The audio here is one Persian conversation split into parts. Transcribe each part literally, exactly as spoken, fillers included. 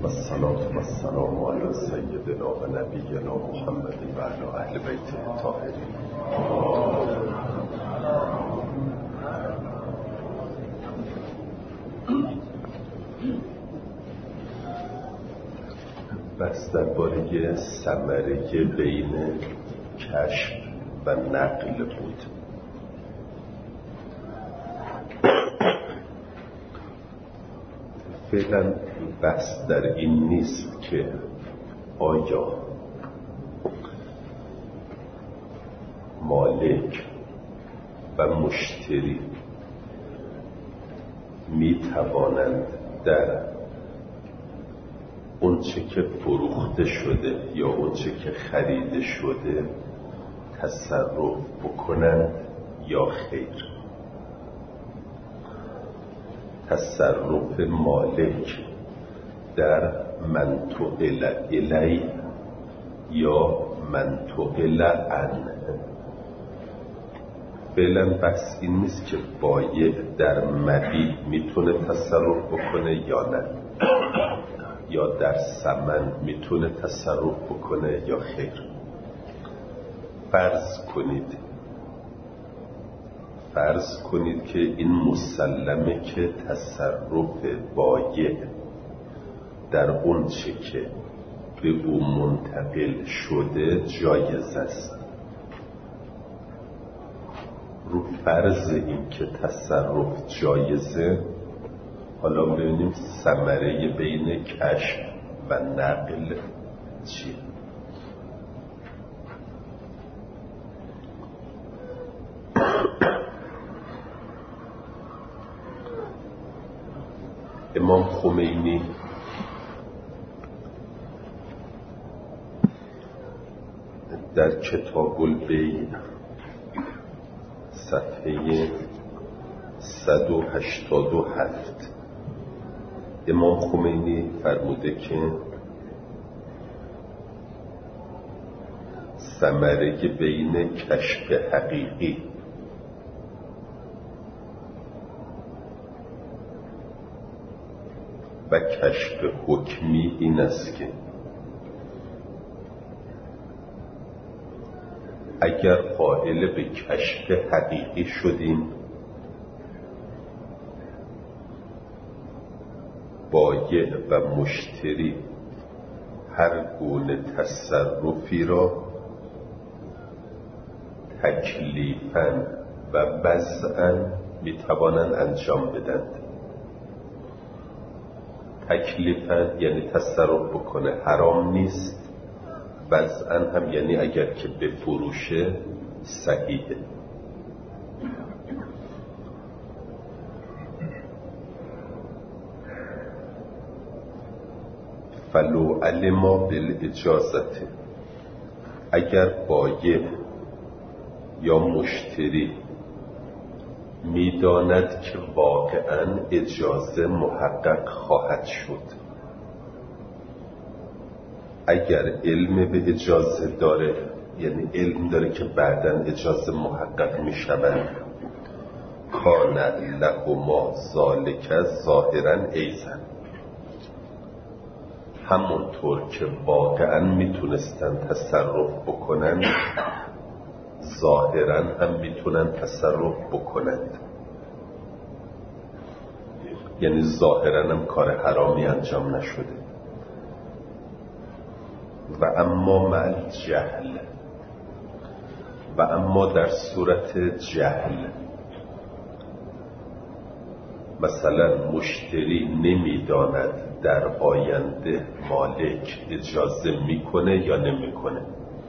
و الصلاة و السلام علی سیدنا و نبینا محمد و علی اهل بیت الطاهرین. بس درباره ثمره بین کشف و نقل بود. فعلا بس در این نیست که آیا مالک و مشتری می توانند در اونچه که فروخته شده یا اونچه که خریده شده تصرف بکنند یا خیر. تصرف مالک در منتقل الی یا منتقل عنه. فعلا بس این نیست که بایع در مبیع میتونه تصرف بکنه یا نه، یا در ثمن میتونه تصرف بکنه یا خیر. فرض کنید فرض کنید که این مسلمه که تصرف بایع در اون چه که به او منتقل شده جایز است. رو فرض این که تصرف جایزه، حالا ببینیم ثمره بین کشف و نقل چیه. امام خمینی در کتاب البیع صفحه صد و هشتاد و هفت امام خمینی فرموده که ثمره بین کشف حقیقی و کشف حکمی این است که اگر قائل به کشف حقیقی شدیم، بایع و مشتری هر گونه تصرفی را تکلیفاً و وضعاً میتوانند انجام بدند. تکلیفاً یعنی تصرف بکنه حرام نیست، وضعاً هم یعنی اگر که بفروشه صحیحه. فلو علما بالاجازت، اگر بایع یا مشتری میداند که واقعاً اجازه محقق خواهد شد، اگر علم به اجازه داره، یعنی علم داره که بعداً اجازه محقق می شود، کان لهما ذالک ظاهراً ایضاً، همونطور که واقعاً میتونستن تصرف بکنن ظاهراً هم میتونن تصرف بکنند. یعنی ظاهراً هم کار حرامی انجام نشده. و اما مع الجهل، و اما در صورت جهل، مثلا مشتری نمیداند در آینده مالک اجازه میکنه یا نمیکنه،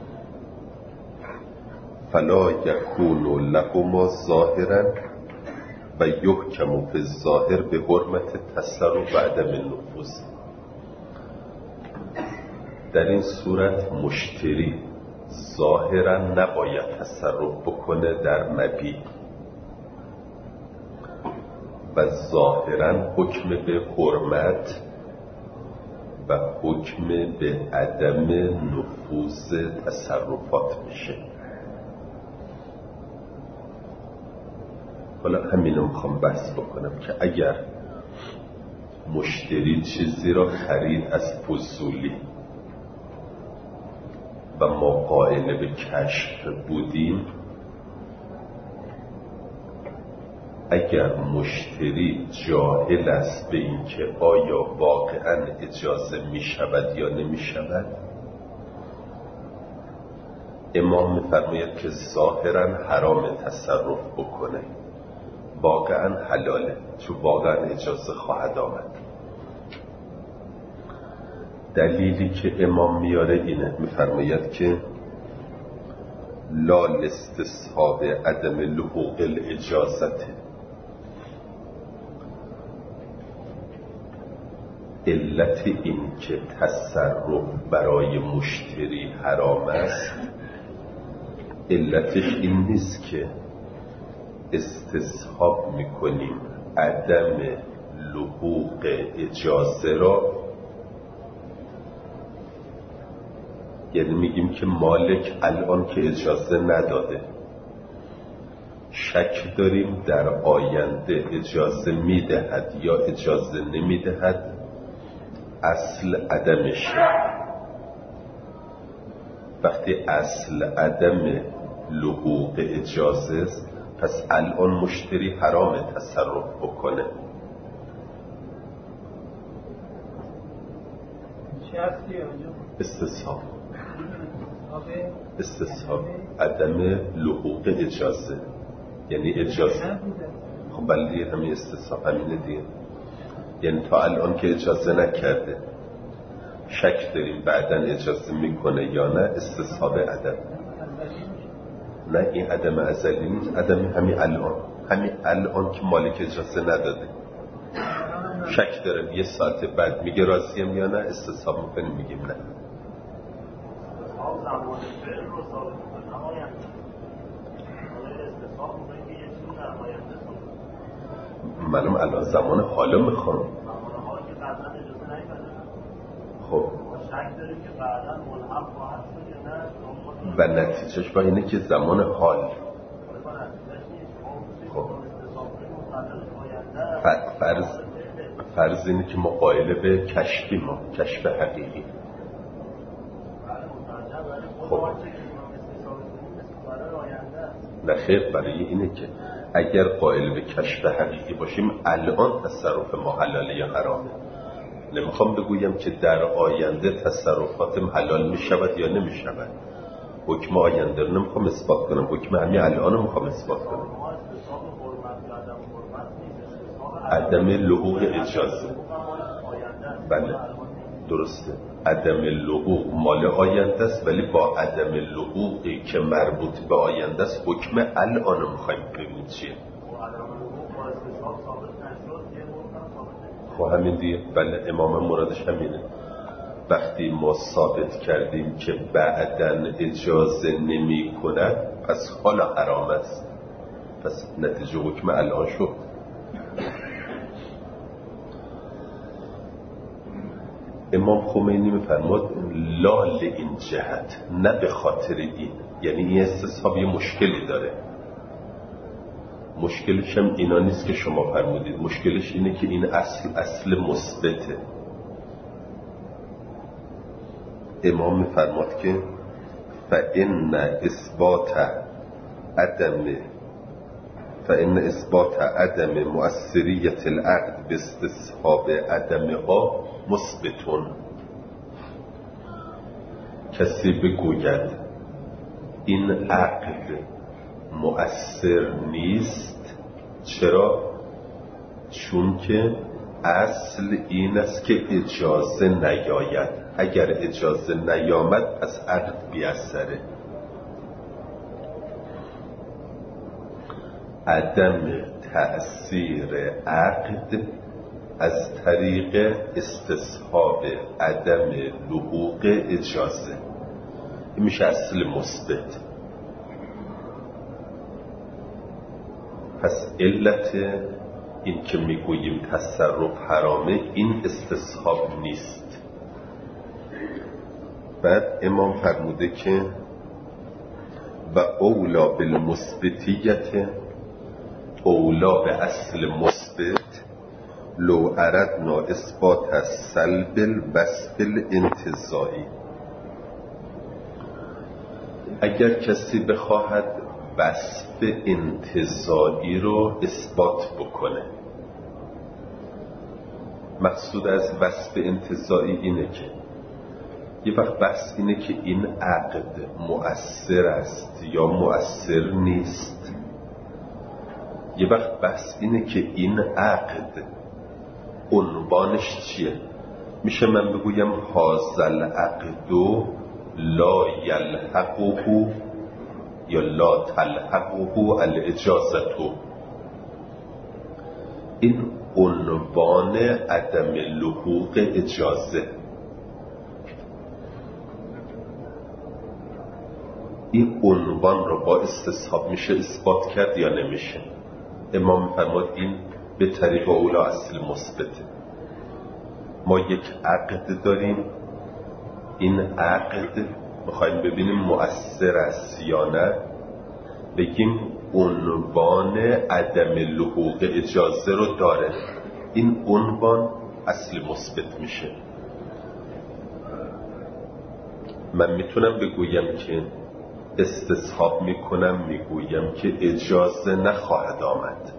فلا یکون لهما ظاهرا و یحکم فی الظاهر به حرمت تصرف و عدم النفوذ. در این صورت مشتری ظاهرا نباید تصرف بکنه در مبیع و ظاهرا حکم به حرمت و حکم به عدم نفوذ تصرفات میشه. حالا همینو میخوام بحث بکنم که اگر مشتری چیزی را خرید از فضولی و ما قائل به کشف بودیم، اگر مشتری جاهل است به این که آیا واقعا اجازه می شود یا نمی شود، امام می‌فرماید که ظاهراً حرام تصرف بکنه، واقعاً حلاله، چون واقعاً اجازه خواهد آمد. دلیلی که امام میاره اینه، می‌فرماید که لا لاستصحاب عدم لحوق الاجازت، علت این که تصرف برای مشتری حرام است، علتش این نیست که استصحاب میکنیم عدم لحوق اجازه را، یعنی میگیم که مالک الان که اجازه نداده، شک داریم در آینده اجازه میدهد یا اجازه نمیدهد، اصل عدمش. وقتی اصل عدم لحوق اجازه است، پس الان مشتری حرام تصرف بکنه. استصحاب استصحاب عدم لحوق اجازه، یعنی اجازه. خب بلدی همین استصحاب همینه دیگه، یعنی تا الان که اجازه نکرده، شک داریم بعداً اجازه میکنه یا نه، استصحاب عدم. نه این عدم ازلی نیست، عدم همین الان، همین الان که مالک اجازه نداده، شک داریم یه ساعت بعد میگه راضیم یا نه، استصحاب میکنیم میگیم نه. منم الان زمان حالا میخوام. خب و نتیجهش با اینه که زمان حال. خب فرض فرض اینه که ما قائل به کشفی، ما کشف حقیقی. خب نه خیر، برای اینه که اگر قائل به کشف حقیقی باشیم الان تصرف ما حلاله یا حرامه. نمیخوام بگویم که در آینده تصرفاتم حلال میشود یا نمیشود، حکم آینده رو نمیخوام اثبات کنم، حکم همین الان رو میخوام اثبات کنم. عدم لحوق اجازه، بله درسته، عدم لحوق مال آینده است، ولی با عدم لحوقی که مربوط به آینده است حکم الان رو میخوایم بگیم چیه. خب همین دیگه، بله امام مرادش همینه. وقتی ما ثابت کردیم که بعداً اجازه نمی کند، پس حالا حرام است، پس نتیجه حکم الان شد. امام خمینی میفرماد لال این جهت، نه به خاطر این، یعنی این استصحاب یه مشکلی داره. مشکلش هم اینا نیست که شما فرمودید، مشکلش اینه که این اصل اصل مثبته. امام میفرماد که فإن اثبات عدم فإن اثبات عدم مؤثریت العقد باستصحاب عدمها مثبتون. کسی بگوید این عقد مؤثر نیست، چرا؟ چون که اصل این است که اجازه نیاید، اگر اجازه نیامد پس عقد بی اثره. عدم تأثیر عقد از طریق استصحاب عدم لحوق اجازه، این میشه اصل مثبت. پس علت این که میگوییم تصرف حرامه این استصحاب نیست. بعد امام فرموده که و اولا بالمثبتیت، اولا به اصل مثبت، لو اردنا اثبات السلب الوصف الانتزاعی، اگر کسی بخواهد وصف انتزاعی رو اثبات بکنه، مقصود از وصف انتزاعی اینه که یه وقت بحث اینه که این عقد مؤثر است یا مؤثر نیست، یه وقت بحث اینه که این عقد عنوانش چیه. میشه من بگویم هذا العقد لا یلحقه یا لا تلحقه الاجازه، این عنوان عدم لحوق اجازه. این عنوان رو با استصحاب میشه اثبات کرد یا نمیشه؟ امام فرمود این به طریق اولا اصل مثبته. ما یک عقد داریم، این عقد میخوایم ببینیم مؤثر است یا نه، بگیم عنوان عدم لحوق اجازه رو داره، این عنوان اصل مثبت میشه. من میتونم بگویم که استصحاب میکنم، میگویم که اجازه نخواهد آمد،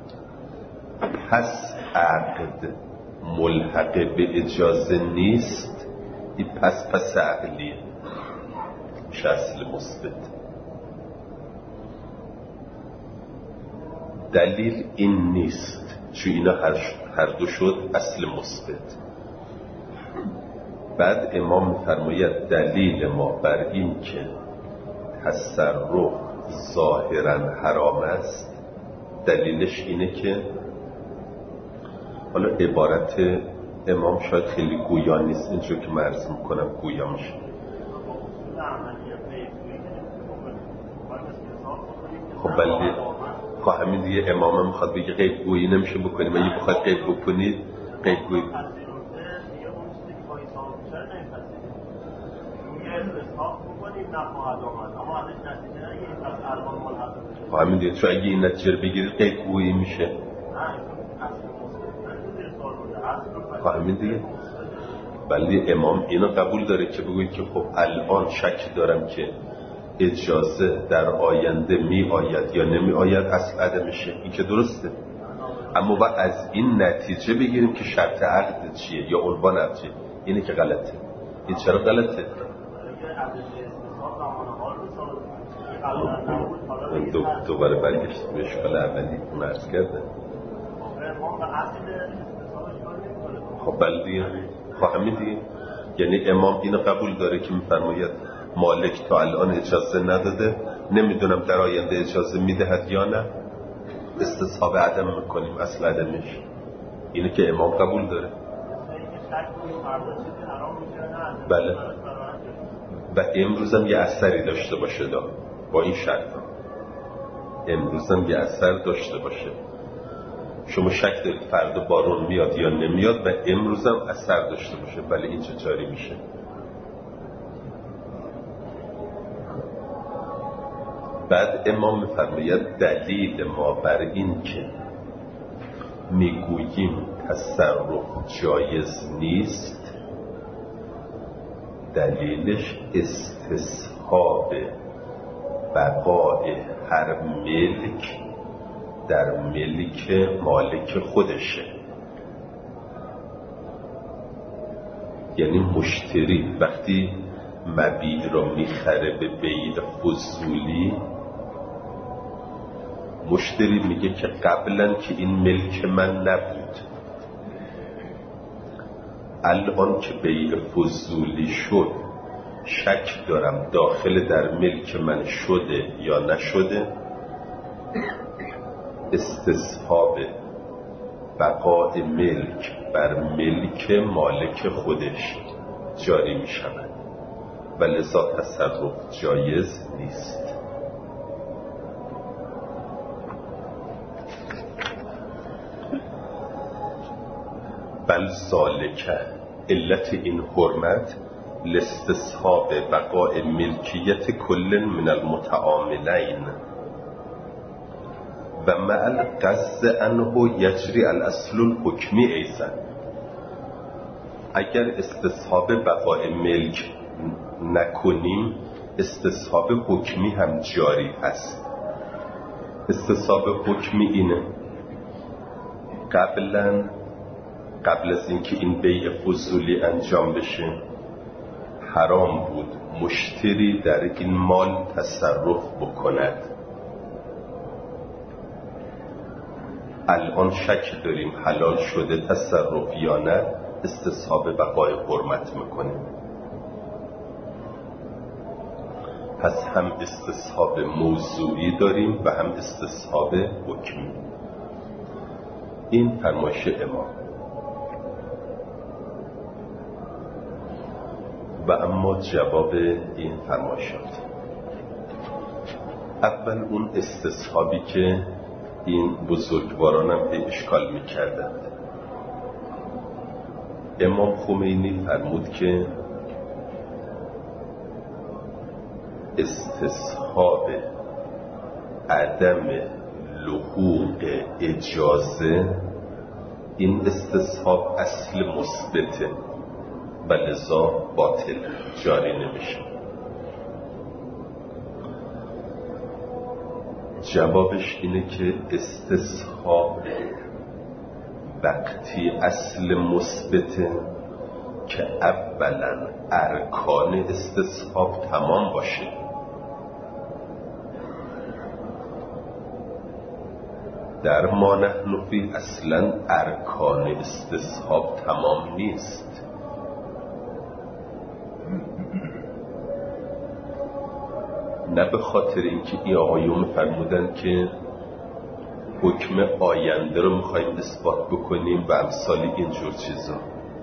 پس عقد ملحق به اجازه نیست، این پس پس عقلیه، میشه اصل مثبت. دلیل این نیست، چون اینا هر دو شد اصل مثبت. بعد امام می‌فرماید دلیل ما بر این که تصرف ظاهراً حرام است، دلیلش اینه که، حالا عبارت امام شاید خیلی گویا نیست، اینجور که من عرض میکنم گویا میشه. خب ولی خب همین دیگه امام هم میخواد بگه غیب گویی نمیشه بکنیم، اگه بخواد غیب بکنید غیب گویی خب همین دیگه، چون اگه این نتیجه رو بگیرید غیب گویی میشه. خب همین دیگه. ولی امام اینو قبول داره که بگوید که خب الان شک دارم که اجازه در آینده می آید یا نمی آید، اصل عدمشه، این که درسته. اما باید از این نتیجه بگیریم که شرط عقد چیه یا عنوان عقد چیه. اینه که غلطه. این چرا غلطه؟ من دو دوباره برگشت به اشکال اولی اون عرض کرده. خب بله دیگه، خب همین دیگه. یعنی امام اینو قبول داره که میفرماید مالک تا الان اجازه نداده، نمیدونم در آینده اجازه میدهد یا نه، استصحاب عدم میکنیم، اصل عدمش اینه که امام قبول داره. بله. و امروز هم یه اثری داشته باشه دا. با این شرط امروز هم یه اثر داشته باشه. شما شک دارید فردا بارون میاد یا نمیاد و امروز هم اثر داشته باشه، ولی این چه جاری میشه؟ بعد امام میفرماید دلیل ما بر این که میگوییم تصرف جایز نیست، دلیلش استصحاب بقای هر ملک در ملک مالک خودشه. یعنی مشتری وقتی مبیع رو میخره به بیع فضولی، مشتری میگه که قبلا که این ملک من نبود، الان که بیع فضولی شد شک دارم داخل در ملک من شده یا نشده، استصحاب بقای ملک بر ملک مالک خودش جاری می شود و لذا تصرف جایز نیست. بل ذالک، علت این حرمت لاستصحاب بقای ملکیت کل من المتعاملین و مع القصد انه یجری الاصل الحکمی ایضا، اگر استصحاب بقای ملک نکنیم استصحاب حکمی هم جاری هست. استصحاب حکمی اینه قبلا قبل از اینکه این بیع فضولی انجام بشه حرام بود مشتری در این مال تصرف بکند. الان شک داریم حلال شده تصرف یا نه، استصحاب بقای حرمت میکنیم. پس هم استصحاب موضوعی داریم و هم استصحاب حکمی. این فرمایش امام. و اما جواب این فرمایشات، اول اون استصحابی که این بزرگواران هم به اشکال میکردند. امام خمینی فرمود که استصحاب عدم لحوق اجازه، این استصحاب اصل مثبته و لذا باطل جاری نمیشه. جوابش اینه که استصحاب وقتی اصل مثبته که اولا ارکان استصحاب تمام باشه. در ما نحن فی اصلا ارکان استصحاب تمام نیست. نه به خاطر اینکه این آقایون فرمودن که حکم آینده رو میخوایم اثبات بکنیم و امثال اینجور چیزا.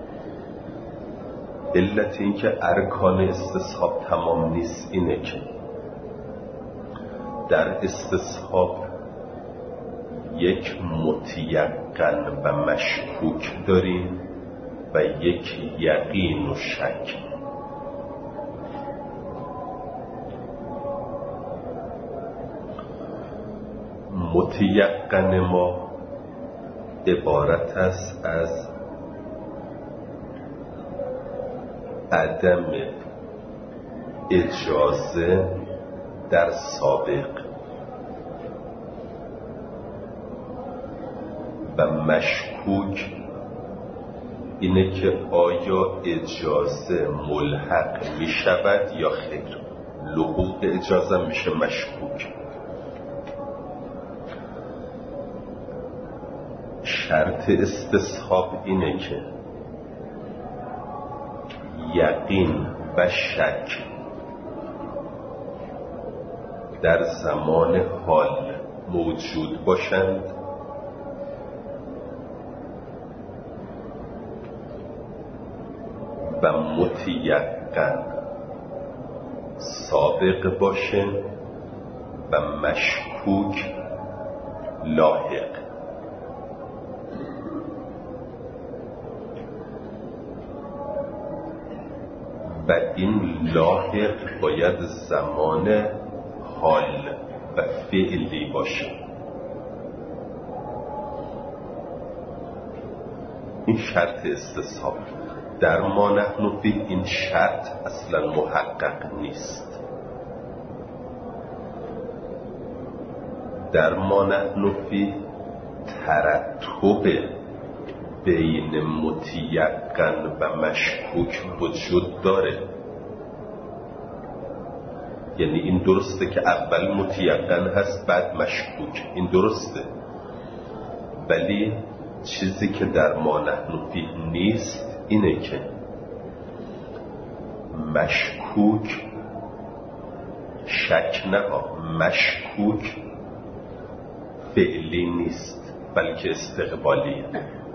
علت اینکه ارکان استصحاب تمام نیست اینه که در استصحاب یک متیقن و مشکوک داریم و یک یقین و شک. متیقن ما عبارت است از عدم اجازه در سابق و مشکوک اینه که آیا اجازه ملحق می شود یا خیر. لحوق اجازه میشه مشکوک. شرط استصحاب اینه که یقین و شک در زمان حال موجود باشند و متیقن سابق باشه و مشکوک لاحق. و این لاحق باید زمان حال و فعلی باشه. این شرط استصحاب. در ما نحن فی این شرط اصلا محقق نیست. در ما نحن فی ترتب بین متیقن و مشکوک وجود داره. یعنی این درسته که اول متیقن هست بعد مشکوک، این درسته، ولی چیزی که در ما نحن فی نیست اینه که مشکوک شک نه مشکوک فعلی نیست بلکه استقبالیه.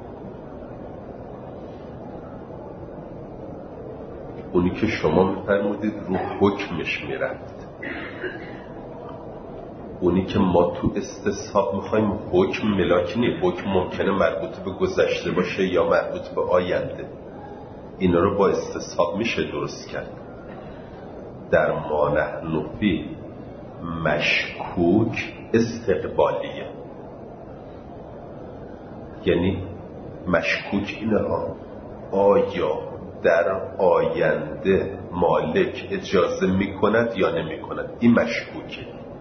اونی که شما میفرمودید رو حکمش میرفت، اونی که ما تو استصحاب میخوایم حکم ملاک نیست. حکم ممکنه مربوط به گذشته باشه یا مربوط به آینده. اینا رو با استصحاب میشه درست کرد. در ما نحن فی مشکوک استقبالیه، یعنی مشکوک اینه ها، آیا در آینده مالک اجازه میکند یا نمیکند، این مشکوکه.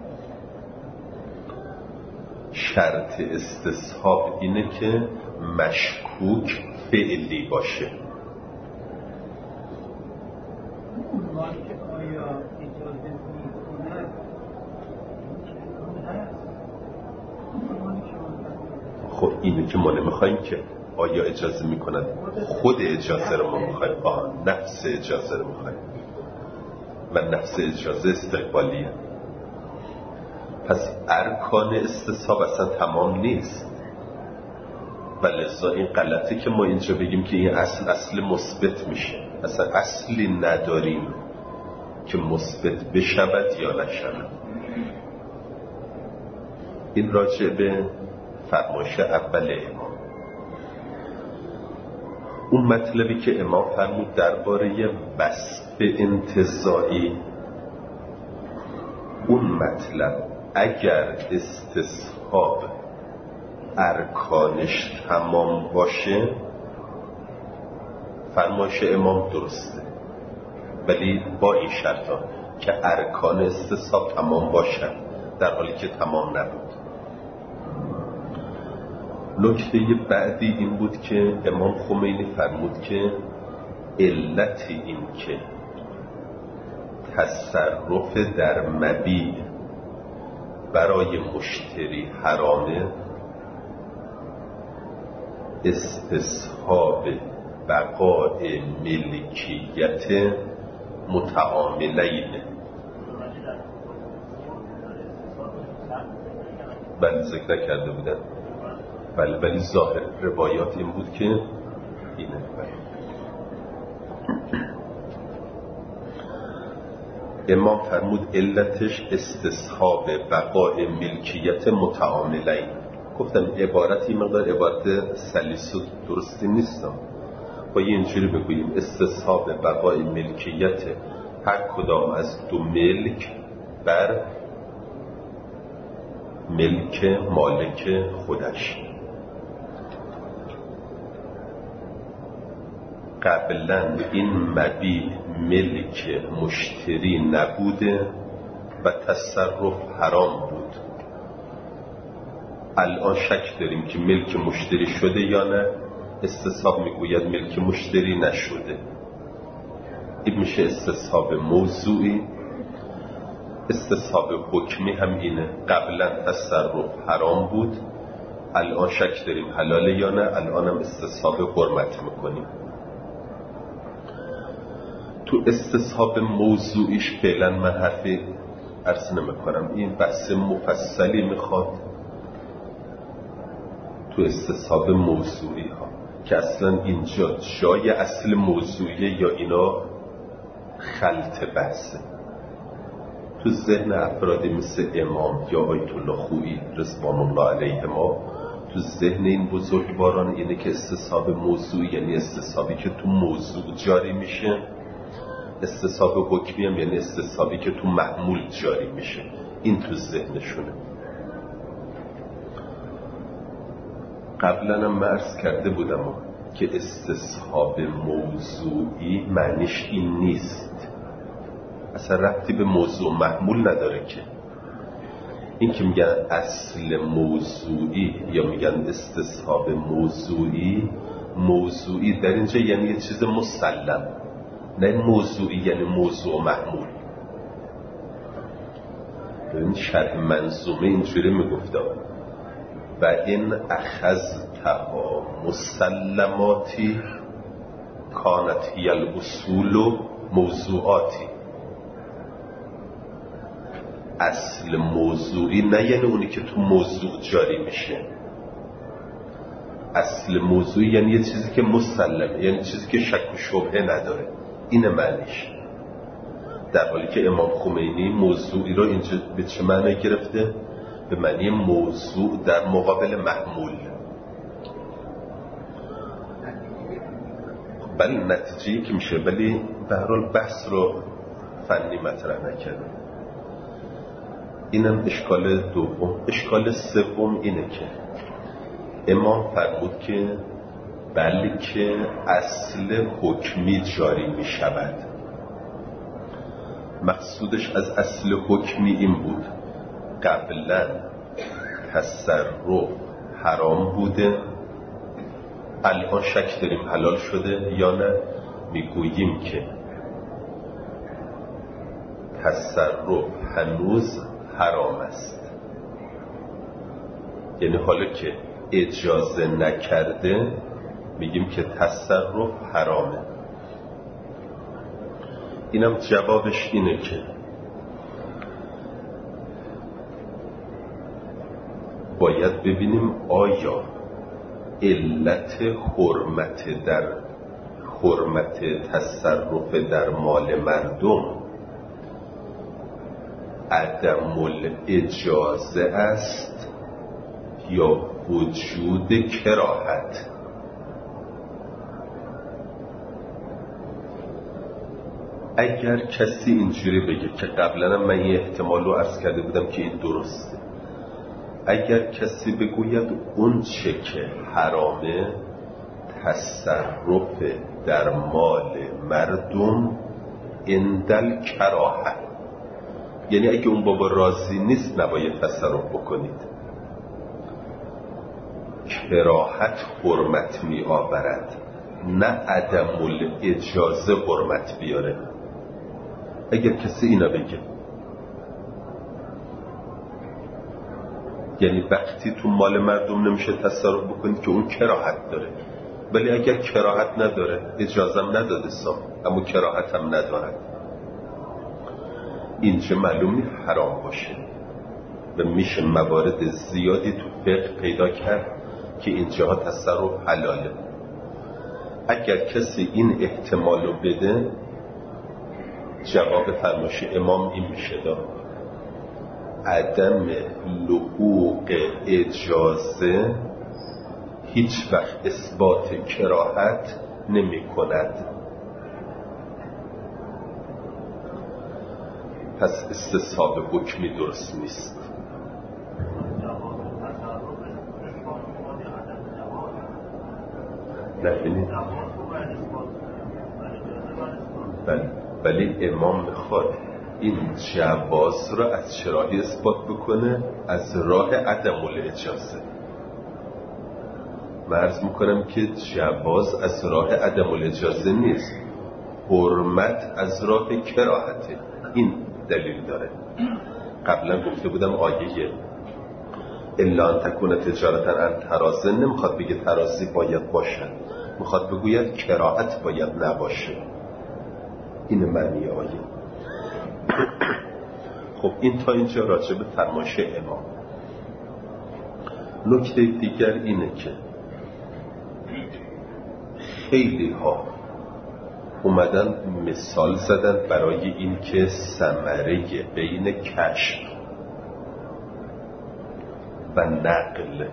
شرط استصحاب اینه که مشکوک فعلی باشه. خب اینه که ما نمیخوایم که آیا اجازه میکند، خود اجازه رو ما میخوایم، آه نفس اجازه رو میخوایم و نفس اجازه استقبالیه. پس ارکان استصحاب اصلا تمام نیست و لذا این غلطه که ما اینجا بگیم که این اصل اصل مثبت میشه. اصلا اصلی نداریم که مثبت بشود یا نشود. این راجع به فرمایش اول امام. اون مطلبی که امام فرمود درباره وصف انتزاعی، اون مطلب اگر استصحاب ارکانش تمام باشه فرمایش امام درسته، ولی با این شرطا که ارکان استصحاب تمام باشن، در حالی که تمام نبود. نکته بعدی این بود که امام خمینی فرمود که علت این که تصرف در مبیع برای مشتری حرامه استصحاب بقای ملکیت متعاملین. بله ذکر کرده بودن، بله ولی ظاهر روایات این بود که اینه. امام فرمود علتش استصحاب بقای ملکیت متعاملین. گفتم عبارتی مقدار عبارت سلیس و درستی نیستم، با یه اینجوری بگوییم استصحاب بقای ملکیت هر کدام از دو ملک بر ملک مالک خودش. قبلا این مبیع ملک مشتری نبوده و تصرف حرام بود. الان شک داریم که ملک مشتری شده یا نه. استصحاب میگوید ملک مشتری نشده. این میشه استصحاب موضوعی. استصحاب حکمی هم اینه، قبلا تصرف حرام بود، الان شک داریم حلاله یا نه، الان هم استصحاب حرمت میکنیم. تو استصحاب موضوعیش فعلا من حرفی عرض نمیکنم، این بحث مفصلی میخواد تو استصحاب موضوعی ها که اصلا اینجا جای اصل موضوعیه یا اینا خلط بحثه. تو ذهن افرادی مثل امام یا آیت الله خویی رضوان الله علیه ما، تو ذهن این بزرگواران اینه که استصحاب موضوعی یعنی استصحابی که تو موضوع جاری میشه، استصحاب حکمی هم یعنی استصحابی که تو محمول جاری میشه. این تو ذهنشونه. قبلا هم من عرض کرده بودم که استصحاب موضوعی معنیش این نیست، اصلا ربطی به موضوع محمول نداره. که این که میگن اصل موضوعی یا میگن استصحاب موضوعی، موضوعی در اینجا یعنی یه چیز مسلم، نه موضوعی یعنی موضوع محمول. این شرح منظومه اینجوری میگفته و این اخذتها مسلماتی کانت هی الاصول و موضوعاتی. اصل موضوعی نه یعنی اونی که تو موضوع جاری میشه، اصل موضوعی یعنی یه چیزی که مسلمه، یعنی چیزی که شک و شبهه نداره. اینه معنیش. در حالی که امام خمینی موضوعی رو اینجا به چه معنی گرفته؟ به معنی موضوع در مقابل محمول. ولی نتیجه‌ای که میشه، ولی به هر حال بحث رو فنی مطرح نکرده. اینم اشکال دوم. اشکال سوم اینه که امام فرمود که بلکه اصل حکمی جاری می شود. مقصودش از اصل حکمی این بود قبلا تصرف حرام بوده، الان شک داریم حلال شده یا نه. میگوییم که تصرف هنوز حرام است، یعنی حالا که اجازه نکرده میگیم که تصرف حرامه. اینم جوابش اینه که باید ببینیم آیا علت حرمت در حرمت تصرف در مال مردم عدم الاجازه است یا وجود کراهت. اگر کسی اینجوری بگه که قبلا من یه احتمال رو عرض کرده بودم که این درسته، اگر کسی بگوید اون چه که حرامه تصرف در مال مردم اندل کراهت، یعنی اگه اون بابا راضی نیست نباید تصرف بکنید. کراهت حرمت می آورد، نه عدم الاجازه حرمت بیاره. اگر کسی اینا بگه، یعنی وقتی تو مال مردم نمیشه تصرف بکنید که اون کراهت داره، ولی اگر کراهت نداره اجازم نداده سام اما کراهت هم ندارد، اینجا معلومی حرام باشه. و میشه موارد زیادی تو فقه پیدا کرد که اینجاها تصرف حلاله. اگر کسی این احتمالو بده جواب فرمایش امام این میشه داد عدم لحوق اجازه هیچ وقت اثبات کراهت نمی کند. پس استصحاب حکمی درست نیست. نبینید بله، ولی امام میخواد این جواز را از چه راهی اثبات بکنه؟ از راه عدم الاجازه. من عرض میکنم که جواز از راه عدم الاجازه نیست، حرمت از راه کراهته. این دلیل داره. قبلا گفته بودم آیه الا ان تکون تجارتا عن تراض نمیخواد بگه تراضی باید باشه، میخواد بگوید کراهت باید نباشه. این معنی آیه. خب این تا اینجا راجع به فرمایش امام. نکته دیگر اینه که خیلی ها اومدن مثال زدن برای این که ثمره بین کشف و نقل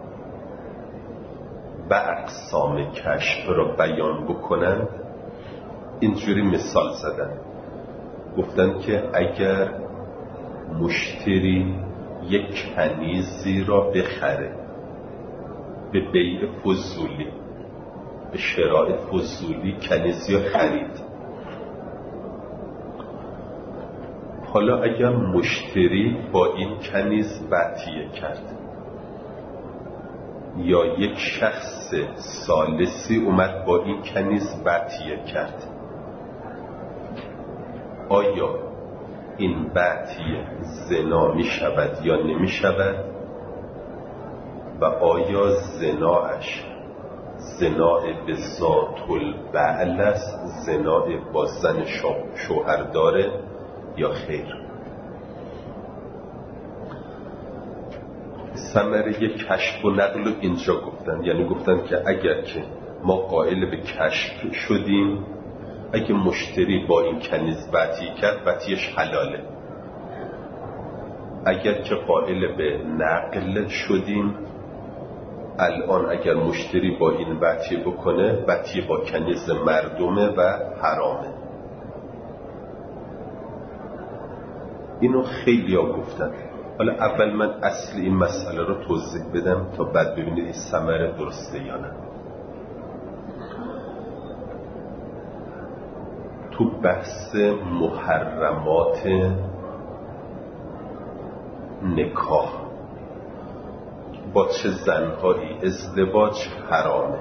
و اقسام کشف را بیان بکنند. اینجوری مثال زدن، گفتن که اگر مشتری یک کنیزی را بخره به بیع فضولی، به شراء فضولی کنیزی را خرید، حالا اگر مشتری با این کنیز وطیه کرد یا یک شخص ثالثی اومد با این کنیز وطیه کرد، آیا این وطیه زنا می شود یا نمی شود؟ و آیا زناش زنا به ذات البعل است، زنا با زن شوهر داره یا خیر؟ ثمره کشف و نقل اینجا گفتن، یعنی گفتن که اگر که ما قائل به کشف شدیم، اگه مشتری با این کنیز وطی کرد وطیش حلاله. اگر که قائل به نقل شدیم، الان اگر مشتری با این وطی بکنه وطی با کنیز مردمه و حرامه. اینو خیلی ها گفتن. حالا اول من اصل این مسئله رو توضیح بدم تا بعد ببینید این ثمره درسته یا نه. تو بحث محرمات نکاح با چه زنهایی ازدواج حرامه،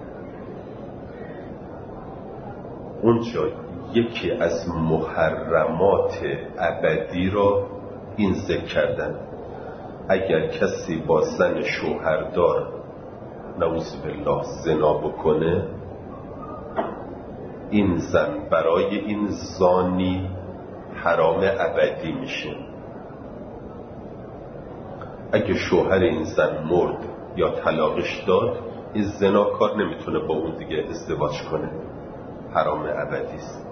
اونجا یکی از محرمات ابدی رو این ذکر کردن: اگر کسی با زن شوهردار نعوذ بالله زنا بکنه، این زن برای این زانی حرام ابدی میشه. اگه شوهر این زن مرد یا طلاقش داد، این زناکار نمیتونه با اون دیگه ازدواج کنه، حرام ابدی است.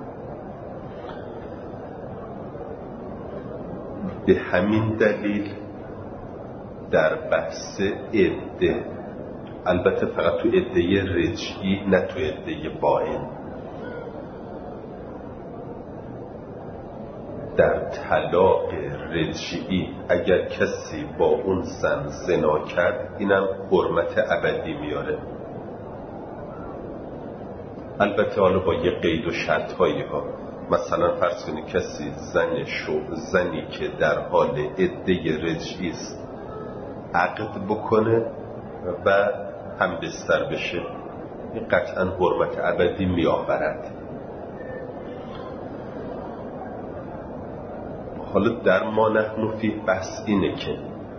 به همین دلیل در بحث عده، البته فقط تو عده رجعی نه تو عده باین، در طلاق رجعی اگر کسی با اون زن زنا کرد، اینم حرمت ابدی میاره. البته حالا با یه قید و شرط هایی ها، مثلا فرض کنید کسی زن شو زنی که در حال عده رجعی است عقد بکنه و هم بستر بشه، این قطعا حرمت ابدی می آورد. حالا در ما نحن فی بحث اینه که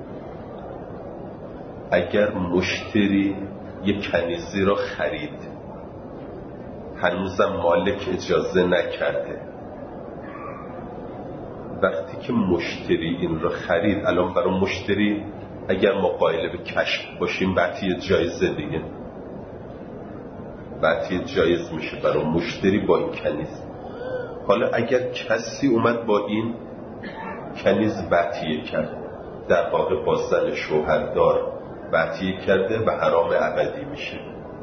اگر مشتری یک کنیزی را خرید، هنوزم مالک اجازه نکرده، وقتی که مشتری این را خرید، الان برای مشتری اگر ما قائل به کشف باشیم بعدی جایزه دیگه، بعدی جایز میشه برای مشتری با این کنیز. حالا اگر کسی اومد با این کنیز بعدیه کرد، در واقع با زن شوهردار بعدیه کرده و حرام ابدی میشه.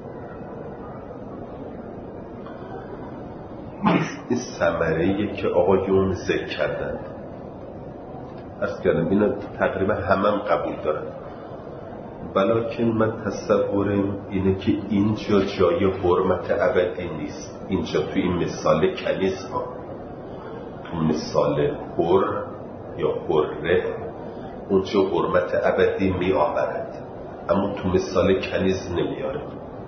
این ثمره‌ایه که آقایون ذکر کردن. عرض کردم اینا تقریبا همم هم قبول دارن، ولیکن من تصورم اینه که اینجا جای حرمت ابدی نیست. اینجا تو این مثال کنیز ها، تو مثال حر یا حره، اونجا حرمت ابدی می آورد، اما تو مثال کنیز نمیاره.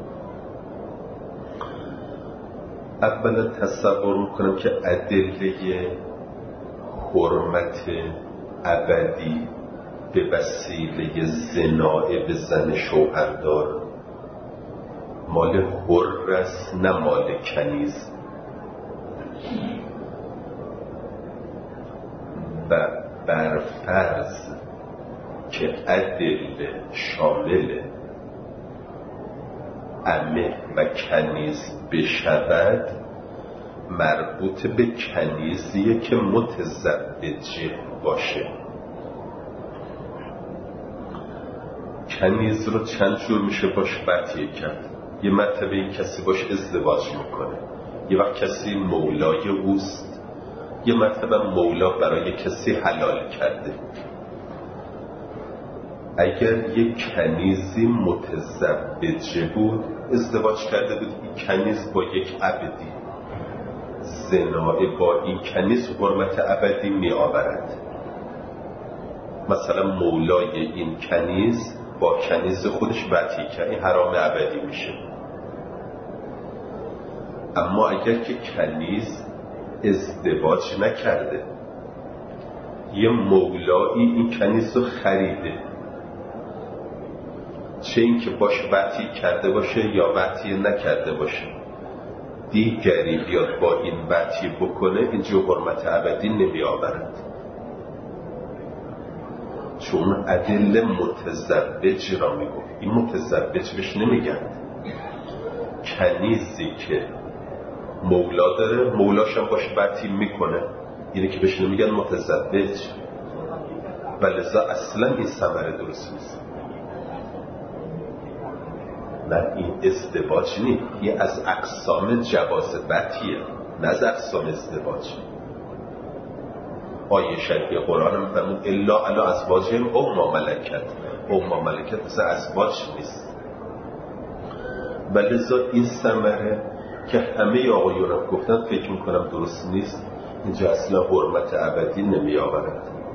اولا تصور میکنم که ادله حرمت ابدی به وسیله زنا به زن شوهردار مال حر است نه مال کنیز. و بر فرض که ادله شامل عمه و کنیز بشود، مربوط به کنیزیه که متزوجه باشه. کنیز رو چند جور میشه باش بطیه کرد. یه مرتبه این کسی باش ازدواج میکنه، یه وقت کسی مولای اوست، یه مرتبه مولا برای کسی حلال کرده. اگر یک کنیزی متزوجه بود، ازدواج کرده بود، این کنیز با یک عبدی، زنا با این کنیز حرمت ابدی می آورد. مثلا مولای این کنیز با کنیز خودش بطی کرد، این حرام ابدی میشه. اما اگر که کنیز ازدواج نکرده، یه مولایی این کنیز رو خریده، چه این که باش بطی کرده باشه یا بطی نکرده باشه، دیگری بیاد با این بطی بکنه، اینجا حرمت ابدی نمی آورد، چون ادله متزوج را می گفت. این متزوج بهش نمیگن. کنیزی که مولا داره، مولاش هم باش بطی میکنه، اینه که بهش نمیگن متزوج. ولذا اصلا این ثمره درست نیست. نه، این ازدواج نیست، این از اقسام جواز بطیه، نه از اقسام ازدواج. آیه شریف قرآن میفرمود الا علی ازواجهم او ما ملکت، او ما ملکت مثل ازواج نیست. ولی این ثمره که همه آقایون هم گفتن فکر میکنم درست نیست، اینجا اصلا حرمت ابدی نمی آورد.